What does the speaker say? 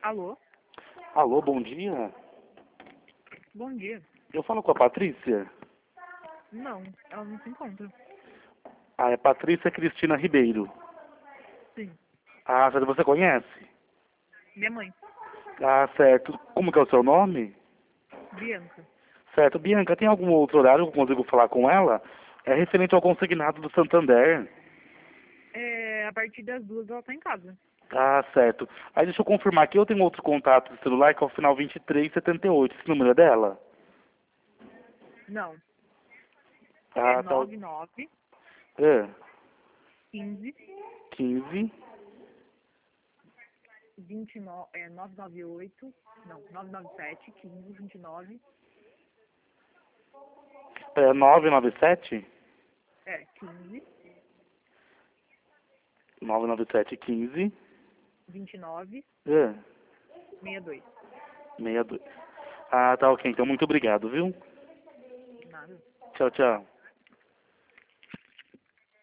Alô? Alô, bom dia. Bom dia. Eu falo com a Patrícia. Não, ela não se encontra. Ah, é Patrícia Cristina Ribeiro. Sim. Ah, certo, você conhece? Minha mãe, Ah, certo. Como que é o seu nome? Bianca. Certo. Bianca, tem algum outro horário que eu consigo falar com ela? É referente ao consignado do Santander. A partir das 2 ela tá em casa. Ah, certo. Aí deixa eu confirmar aqui, eu tenho outro contato de celular que é o final 2378. Esse número é dela? Não. É Ah, tá. 99 É. 15 15. 29, 998, não, 997 15 29, É 997? 15 997 15. 29 É. 62. 62. Ah, tá ok. Então, muito obrigado, viu? Nada. Tchau, tchau.